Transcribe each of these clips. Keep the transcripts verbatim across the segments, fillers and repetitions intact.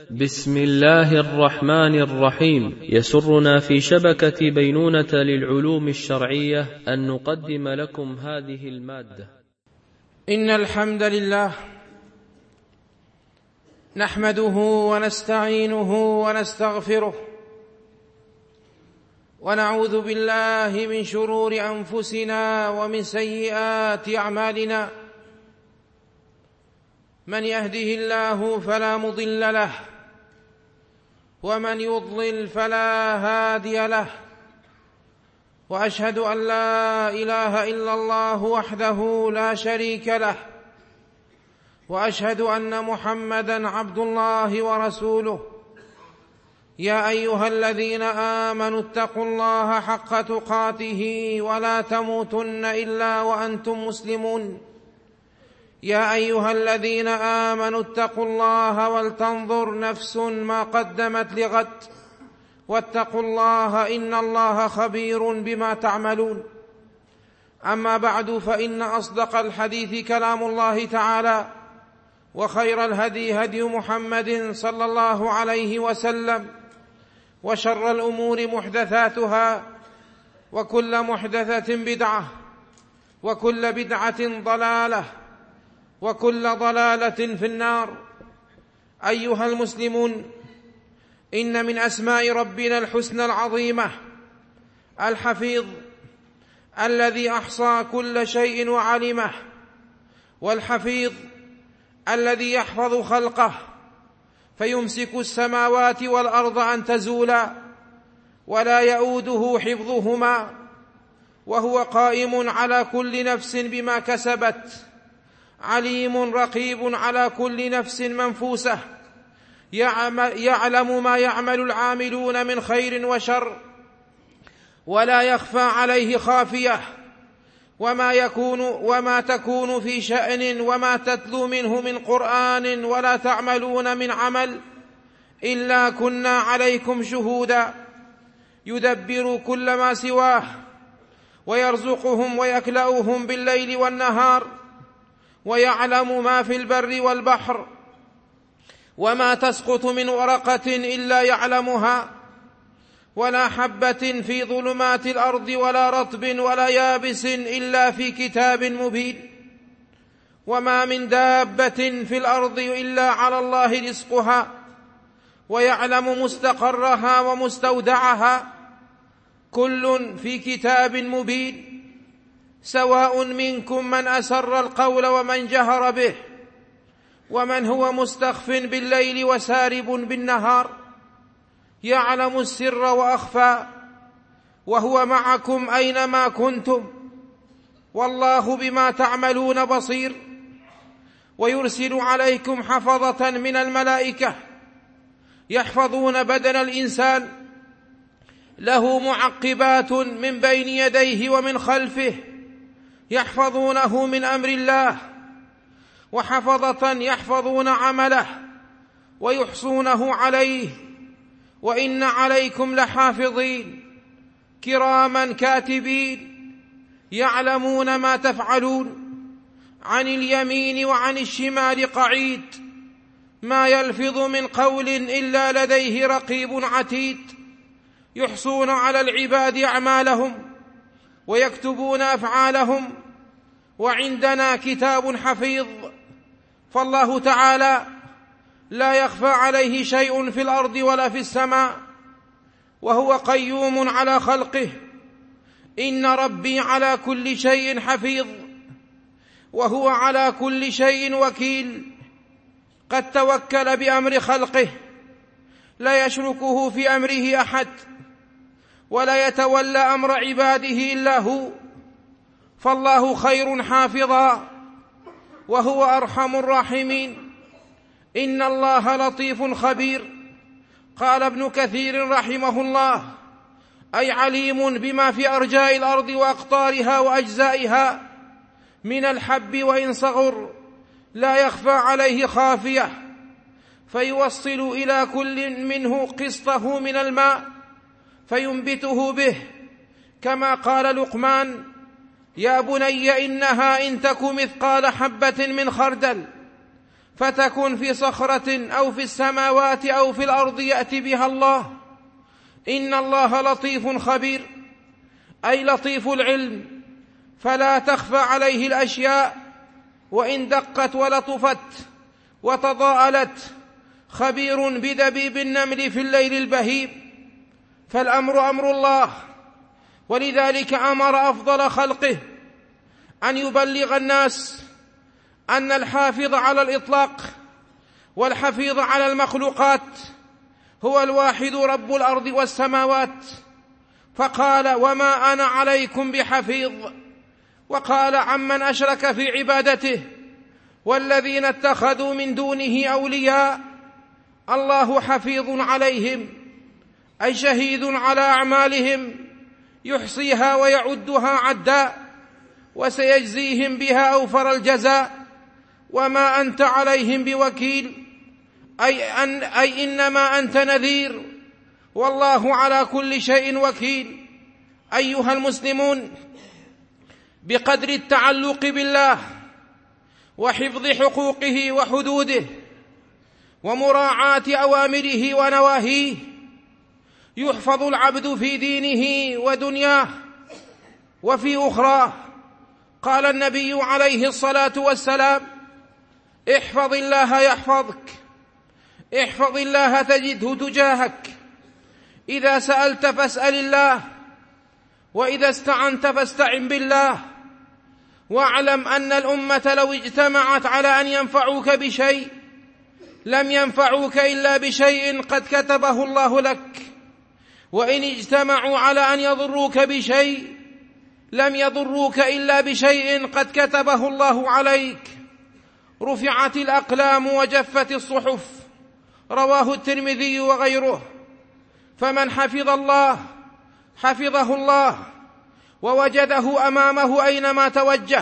بسم الله الرحمن الرحيم. يسرنا في شبكة بينونة للعلوم الشرعية أن نقدم لكم هذه المادة. إن الحمد لله نحمده ونستعينه ونستغفره ونعوذ بالله من شرور أنفسنا ومن سيئات أعمالنا. من يهده الله فلا مضل له ومن يضلل فلا هادي له، وأشهد أن لا إله إلا الله وحده لا شريك له، وأشهد أن محمدًا عبد الله ورسوله. يا أيها الذين آمنوا اتقوا الله حق تقاته ولا تموتن إلا وأنتم مسلمون. يا أيها الذين آمنوا اتقوا الله ولتنظر نفس ما قدمت لغد، واتقوا الله إن الله خبير بما تعملون. أما بعد، فإن أصدق الحديث كلام الله تعالى، وخير الهدي هدي محمد صلى الله عليه وسلم، وشر الأمور محدثاتها، وكل محدثة بدعة، وكل بدعة ضلالة، وكل ضلالة في النار. أيها المسلمون، إن من أسماء ربنا الحسنى العظيمة الحفيظ الذي أحصى كل شيء وعلمه، والحفيظ الذي يحفظ خلقه فيمسك السماوات والأرض أن تزولا ولا يؤوده حفظهما، وهو قائم على كل نفس بما كسبت، عليم رقيب على كل نفس منفوسة، يعلم ما يعمل العاملون من خير وشر، ولا يخفى عليه خافية. وما يكون وما تكون في شأن وما تتلو منه من قرآن ولا تعملون من عمل إلا كنا عليكم شهودا، يدبر كل ما سواه، ويرزقهم ويكلأهم بالليل والنهار، ويعلم ما في البر والبحر، وما تسقط من ورقة إلا يعلمها، ولا حبة في ظلمات الأرض ولا رطب ولا يابس إلا في كتاب مبين. وما من دابة في الأرض إلا على الله رزقها، ويعلم مستقرها ومستودعها، كل في كتاب مبين. سواء منكم من أسر القول ومن جهر به، ومن هو مستخف بالليل وسارب بالنهار، يعلم السر وأخفى، وهو معكم أينما كنتم، والله بما تعملون بصير. ويرسل عليكم حفظة من الملائكة يحفظون بدن الإنسان، له معقبات من بين يديه ومن خلفه يحفظونه من أمر الله، وحفظة يحفظون عمله ويحصونه عليه. وإن عليكم لحافظين كراما كاتبين يعلمون ما تفعلون. عن اليمين وعن الشمال قعيد، ما يلفظ من قول إلا لديه رقيب عتيد. يحصون على العباد أعمالهم ويكتبون أفعالهم، وعندنا كتاب حفيظ. فالله تعالى لا يخفى عليه شيء في الأرض ولا في السماء، وهو قيوم على خلقه. إن ربي على كل شيء حفيظ، وهو على كل شيء وكيل. قد توكل بأمر خلقه، لا يشركه في أمره أحد، ولا يتولى أمر عباده إلا هو. فالله خير حافظا، وهو أرحم الراحمين. إن الله لطيف خبير. قال ابن كثير رحمه الله: أي عليم بما في أرجاء الأرض وأقطارها وأجزائها من الحب وإن صغر، لا يخفى عليه خافية، فيوصل إلى كل منه قسطه من الماء فينبته به، كما قال لقمان: يا بني إنها إن تك مثقال حبة من خردل فتكن في صخرة أو في السماوات أو في الأرض يأتي بها الله. إن الله لطيف خبير، أي لطيف العلم، فلا تخفى عليه الأشياء وإن دقت ولطفت وتضاءلت. خبير بدبيب النمل في الليل البهيم. فالأمر أمر الله، ولذلك أمر أفضل خلقه أن يبلغ الناس أن الحافظ على الإطلاق والحفيظ على المخلوقات هو الواحد رب الأرض والسماوات، فقال: وما أنا عليكم بحفيظ. وقال عمن أشرك في عبادته: والذين اتخذوا من دونه أولياء الله حفيظ عليهم، أي شهيد على أعمالهم يحصيها ويعدها عدا، وسيجزيهم بها أوفر الجزاء، وما أنت عليهم بوكيل، أي, أن أي إنما أنت نذير، والله على كل شيء وكيل. أيها المسلمون، بقدر التعلق بالله وحفظ حقوقه وحدوده ومراعاة أوامره ونواهيه يحفظ العبد في دينه ودنياه وفي أخراه. قال النبي عليه الصلاة والسلام: احفظ الله يحفظك، احفظ الله تجده تجاهك، إذا سألت فاسأل الله، وإذا استعنت فاستعن بالله. واعلم أن الأمة لو اجتمعت على أن ينفعوك بشيء لم ينفعوك إلا بشيء قد كتبه الله لك، وإن اجتمعوا على أن يضروك بشيء لم يضروك إلا بشيء قد كتبه الله عليك. رفعت الأقلام وجفت الصحف، رواه الترمذي وغيره. فمن حفظ الله حفظه الله، ووجده أمامه أينما توجه،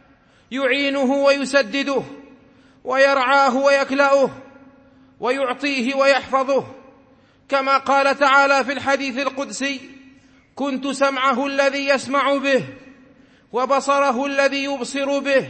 يعينه ويسدده ويرعاه ويكلأه ويعطيه ويحفظه، كما قال تعالى في الحديث القدسي: كنت سمعه الذي يسمع به، وبصره الذي يبصر به،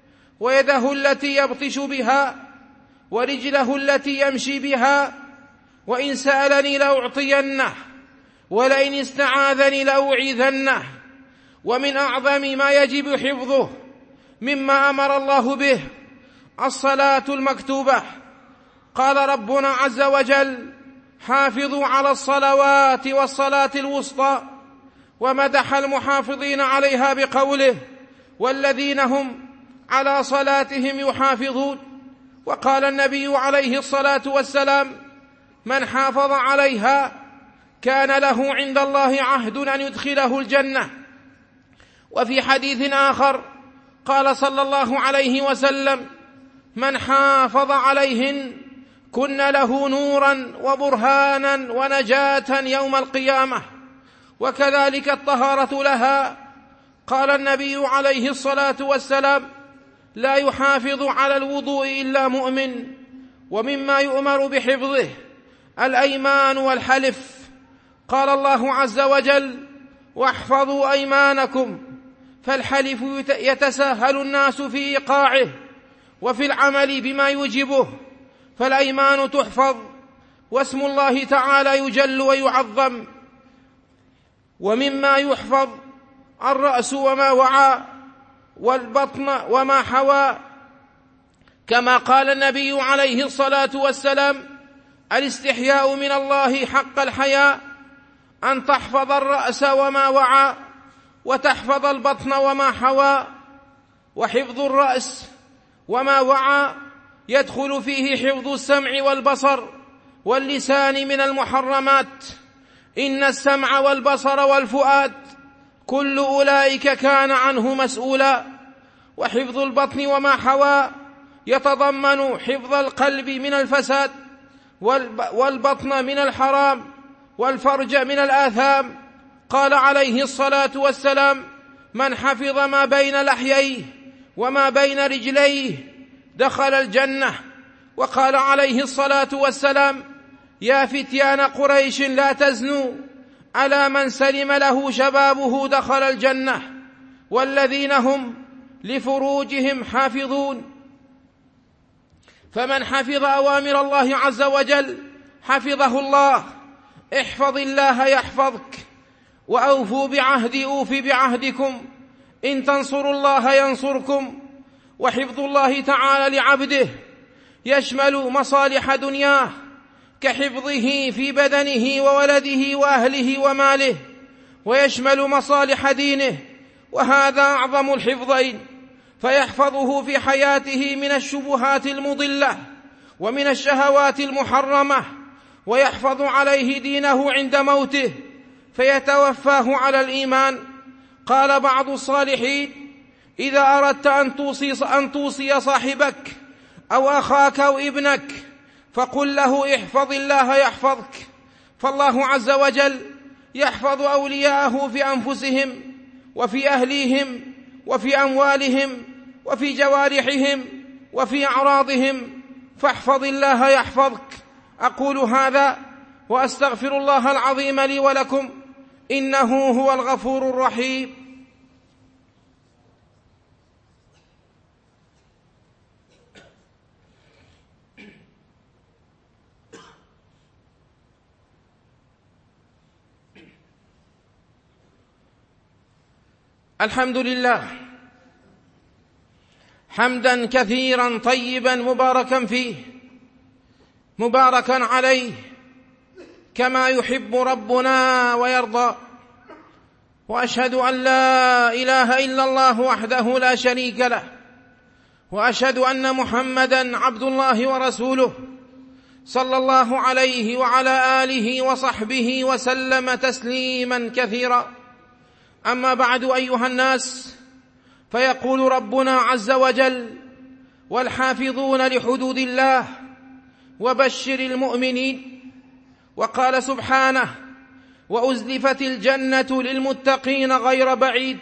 ويده التي يبطش بها، ورجله التي يمشي بها، وإن سألني لأعطينه، ولئن استعاذني لأعيذنه. ومن أعظم ما يجب حفظه مما أمر الله به الصلاة المكتوبة. قال ربنا عز وجل: حافظوا على الصلوات والصلاة الوسطى، ومدح المحافظين عليها بقوله: والذين هم على صلاتهم يحافظون. وقال النبي عليه الصلاة والسلام: من حافظ عليها كان له عند الله عهد أن يدخله الجنة. وفي حديث آخر قال صلى الله عليه وسلم: من حافظ عليهن كن له نورا وبرهانا ونجاة يوم القيامة. وكذلك الطهارة لها. قال النبي عليه الصلاة والسلام: لا يحافظ على الوضوء إلا مؤمن. ومما يؤمر بحفظه الأيمان والحلف. قال الله عز وجل: واحفظوا أيمانكم. فالحلف يتساهل الناس في إيقاعه وفي العمل بما يوجبه، فالأيمان تحفظ، واسم الله تعالى يجل ويعظم. ومما يحفظ الرأس وما وعى، والبطن وما حوى، كما قال النبي عليه الصلاة والسلام: الاستحياء من الله حق الحياء أن تحفظ الرأس وما وعى، وتحفظ البطن وما حوى. وحفظ الرأس وما وعى يدخل فيه حفظ السمع والبصر واللسان من المحرمات. إن السمع والبصر والفؤاد كل أولئك كان عنه مسؤولا. وحفظ البطن وما حوى يتضمن حفظ القلب من الفساد، والبطن من الحرام، والفرج من الآثام. قال عليه الصلاة والسلام: من حفظ ما بين لحييه وما بين رجليه دخل الجنة. وقال عليه الصلاة والسلام: يا فتيان قريش لا تزنوا، على من سلم له شبابه دخل الجنة. والذين هم لفروجهم حافظون. فمن حفظ أوامر الله عز وجل حفظه الله. احفظ الله يحفظك، وأوفوا بعهدي أوف بعهدكم، إن تنصروا الله ينصركم. وحفظ الله تعالى لعبده يشمل مصالح دنياه كحفظه في بدنه وولده وأهله وماله، ويشمل مصالح دينه، وهذا أعظم الحفظين، فيحفظه في حياته من الشبهات المضلة ومن الشهوات المحرمة، ويحفظ عليه دينه عند موته فيتوفاه على الإيمان. قال بعض الصالحين: إذا أردت أن توصي, أن توصي صاحبك أو أخاك أو ابنك فقل له احفظ الله يحفظك. فالله عز وجل يحفظ أولياءه في أنفسهم وفي أهليهم وفي أموالهم وفي جوارحهم وفي أعراضهم، فاحفظ الله يحفظك. أقول هذا وأستغفر الله العظيم لي ولكم، إنه هو الغفور الرحيم. الحمد لله حمدا كثيرا طيبا مباركا فيه، مباركا عليه كما يحب ربنا ويرضى. وأشهد أن لا إله إلا الله وحده لا شريك له، وأشهد أن محمدا عبد الله ورسوله صلى الله عليه وعلى آله وصحبه وسلم تسليما كثيرا. أما بعد أيها الناس، فيقول ربنا عز وجل: والحافظون لحدود الله وبشر المؤمنين. وقال سبحانه: وأزلفت الجنة للمتقين غير بعيد،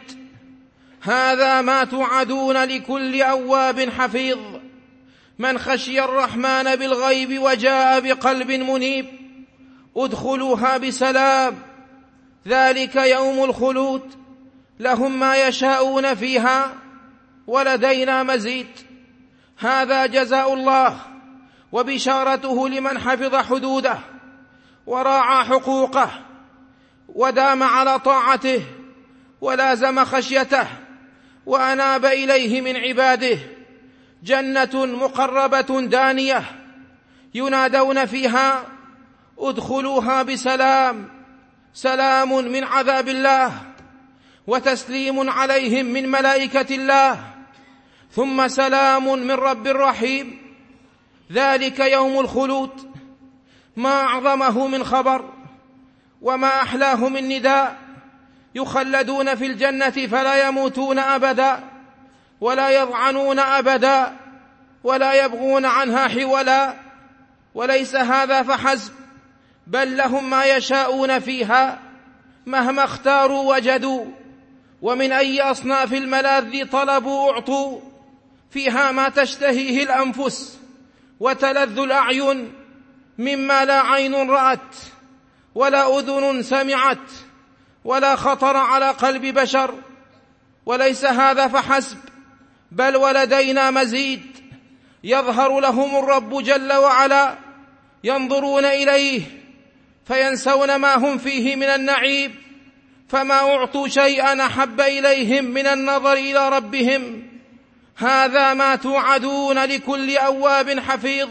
هذا ما توعدون لكل أواب حفيظ، من خشي الرحمن بالغيب وجاء بقلب منيب، ادخلوها بسلام، ذلك يوم الخلود، لهم ما يشاءون فيها ولدينا مزيد. هذا جزاء الله وبشارته لمن حفظ حدوده وراعى حقوقه ودام على طاعته ولازم خشيته وأناب إليه من عباده. جنة مقربة دانية ينادون فيها: ادخلوها بسلام، سلام من عذاب الله وتسليم عليهم من ملائكة الله، ثم سلام من رب رحيم. ذلك يوم الخلود، ما أعظمه من خبر وما أحلاه من نداء. يخلدون في الجنة فلا يموتون أبدا ولا يضعنون أبدا ولا يبغون عنها حولا. وليس هذا فحسب، بل لهم ما يشاءون فيها مهما اختاروا وجدوا، ومن أي أصناف الملاذ طلبوا أعطوا. فيها ما تشتهيه الأنفس وتلذ الأعين مما لا عين رأت ولا أذن سمعت ولا خطر على قلب بشر. وليس هذا فحسب، بل ولدينا مزيد. يظهر لهم الرب جل وعلا، ينظرون إليه فينسون ما هم فيه من النعيم، فما أعطوا شيئا أحب إليهم من النظر إلى ربهم. هذا ما توعدون لكل أواب حفيظ،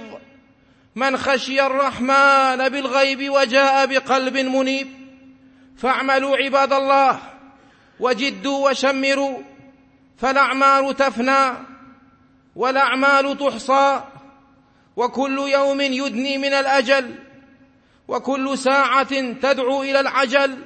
من خشي الرحمن بالغيب وجاء بقلب منيب. فاعملوا عباد الله وجدوا وشمروا، فالأعمال تفنى والأعمال تحصى، وكل يوم يدني من الأجل، وكل ساعة تدعو إلى العجل.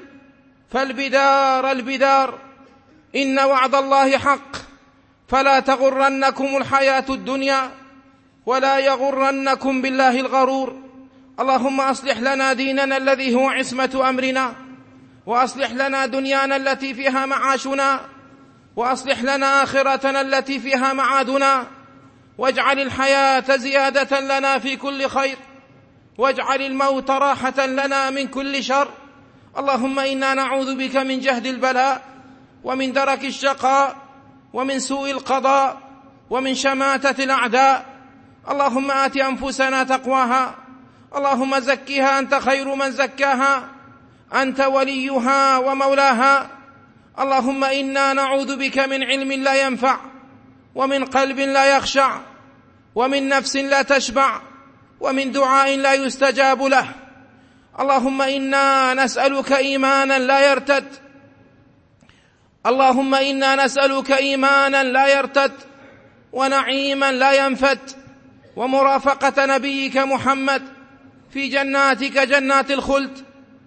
فالبدار البدار، إن وعد الله حق، فلا تغرنكم الحياة الدنيا ولا يغرنكم بالله الغرور. اللهم أصلح لنا ديننا الذي هو عصمة أمرنا، وأصلح لنا دنيانا التي فيها معاشنا، وأصلح لنا آخرتنا التي فيها معادنا، واجعل الحياة زيادة لنا في كل خير، واجعل الموت راحة لنا من كل شر. اللهم إنا نعوذ بك من جهد البلاء ومن درك الشقاء ومن سوء القضاء ومن شماتة الأعداء. اللهم آت أنفسنا تقواها، اللهم زكها أنت خير من زكاها، أنت وليها ومولاها. اللهم إنا نعوذ بك من علم لا ينفع، ومن قلب لا يخشع، ومن نفس لا تشبع، ومن دعاء لا يستجاب له. اللهم إنا نسألك إيمانا لا يرتد، اللهم إنا نسألك إيمانا لا يرتد، ونعيما لا ينفد، ومرافقة نبيك محمد في جناتك جنات الخلد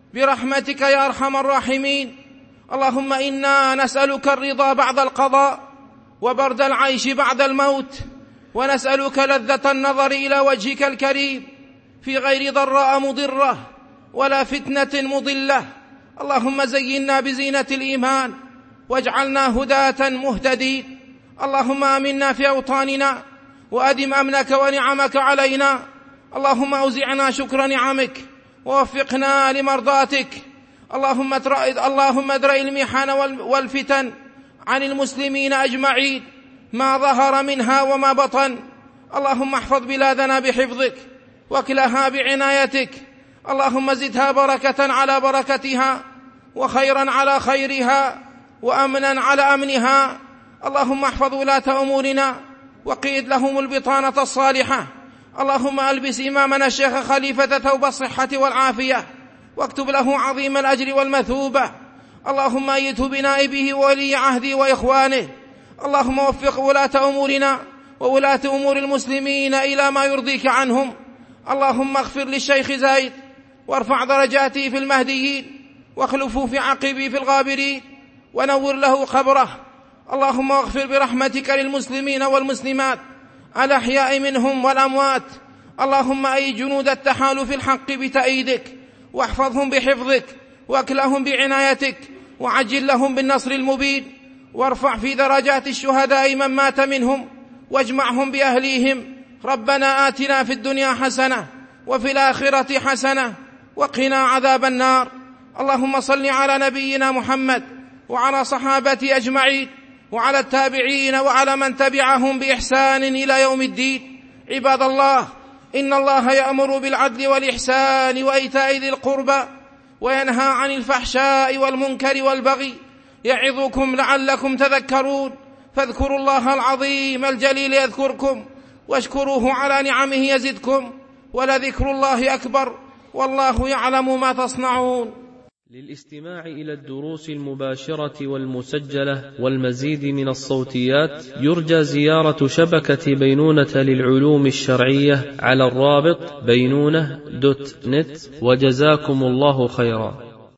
برحمتك يا أرحم الراحمين. اللهم إنا نسألك الرضا بعد القضاء، وبرد العيش بعد الموت، ونسألك لذة النظر إلى وجهك الكريم في غير ضراء مضرة ولا فتنة مضلة. اللهم زينا بزينة الإيمان واجعلنا هداة مهتدين. اللهم آمنا في أوطاننا وأدم أمنك ونعمك علينا. اللهم أوزعنا شكر نعمك ووفقنا لمرضاتك. اللهم ادرأ اللهم ادرأ المحن والفتن عن المسلمين أجمعين ما ظهر منها وما بطن. اللهم احفظ بلادنا بحفظك واكلها بعنايتك. اللهم زدها بركة على بركتها، وخيرا على خيرها، وأمنا على أمنها. اللهم احفظ ولاة أمورنا وقيد لهم البطانة الصالحة. اللهم ألبس إمامنا الشيخ خليفة ثوب الصحة والعافية، واكتب له عظيم الأجر والمثوبة. اللهم أيده بنائبه وولي عهده وإخوانه. اللهم وفق ولاة أمورنا وولاة أمور المسلمين إلى ما يرضيك عنهم. اللهم اغفر للشيخ زايد وارفع درجاته في المهديين، واخلفه في عقبه في الغابرين، ونور له قبره. اللهم اغفر برحمتك للمسلمين والمسلمات الأحياء منهم والأموات. اللهم أي جنود التحالف الحق بتأييدك، واحفظهم بحفظك، واكلهم بعنايتك، وعجل لهم بالنصر المبين. وارفع في درجات الشهداء من مات منهم، واجمعهم بأهليهم. ربنا آتنا في الدنيا حسنة وفي الآخرة حسنة وقنا عذاب النار. اللهم صل على نبينا محمد وعلى صحابته أجمعين، وعلى التابعين، وعلى من تبعهم بإحسان إلى يوم الدين. عباد الله، إن الله يأمر بالعدل والإحسان وإيتاء ذي القربى، وينهى عن الفحشاء والمنكر والبغي، يعظكم لعلكم تذكرون. فاذكروا الله العظيم الجليل يذكركم، واشكروه على نعمه يزدكم، ولذكر الله أكبر، والله يعلم ما تصنعون. للاستماع إلى الدروس المباشرة والمسجلة والمزيد من الصوتيات يرجى زيارة شبكة بينونة للعلوم الشرعية على الرابط بينونة دوت نت. وجزاكم الله خيرا.